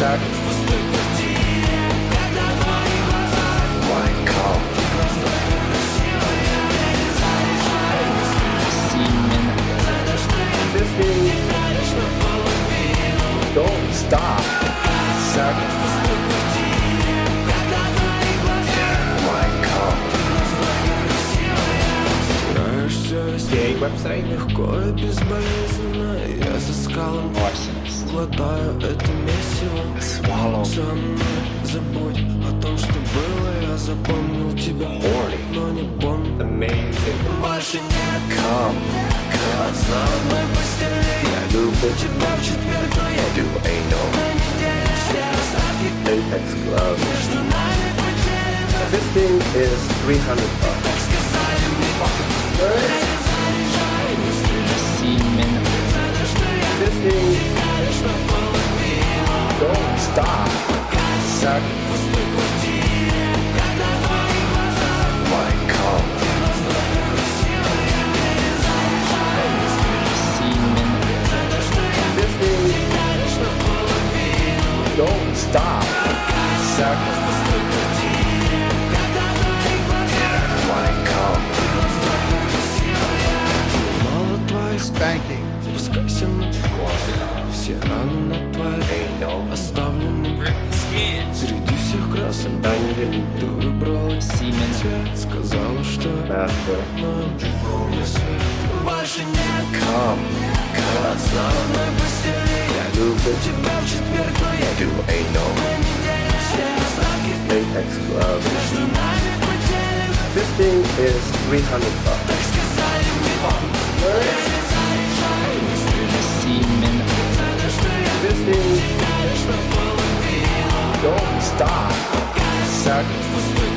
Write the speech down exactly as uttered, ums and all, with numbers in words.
Suck. My cum. Semen. fifteen. Don't stop. Suck. My cum. Gay website. Легко и безболезненно я за скалом Arsonist. глотаю это месиво. Swallow. Со мной забудь о том, что было. Я запомнил тебя, Horny. но не помню. Amazing. Больше нет Cum. отца в одной постели. Я люблю тебя в четверг, но я Do anal. на неделе все остатки Apex Glove. между нами потеряны. fifteen is three hundred bucks. Так сказали мне, заряжай, не стреляй. Semen. fifteen. Don't stop. Suck. My cum. Semen. fifteen. Don't stop. Suck. My cum. Мало твоих Spanking. спускайся на все раны на твоей Anal. оставлены среди всех красок. Onion. Ты выбрала Semen. цвет, сказала, что Master. нам не свет. Больше нет Cum. отца в одной постели. Я люблю тебя в четверг, но я Do anal. на неделе все остатки Apex Glove. между нами потеряны. fifteen is three hundred bucks. Так сказали мне, заряжай, не стреляй. Semen. fifteen. Don't stop. Suck.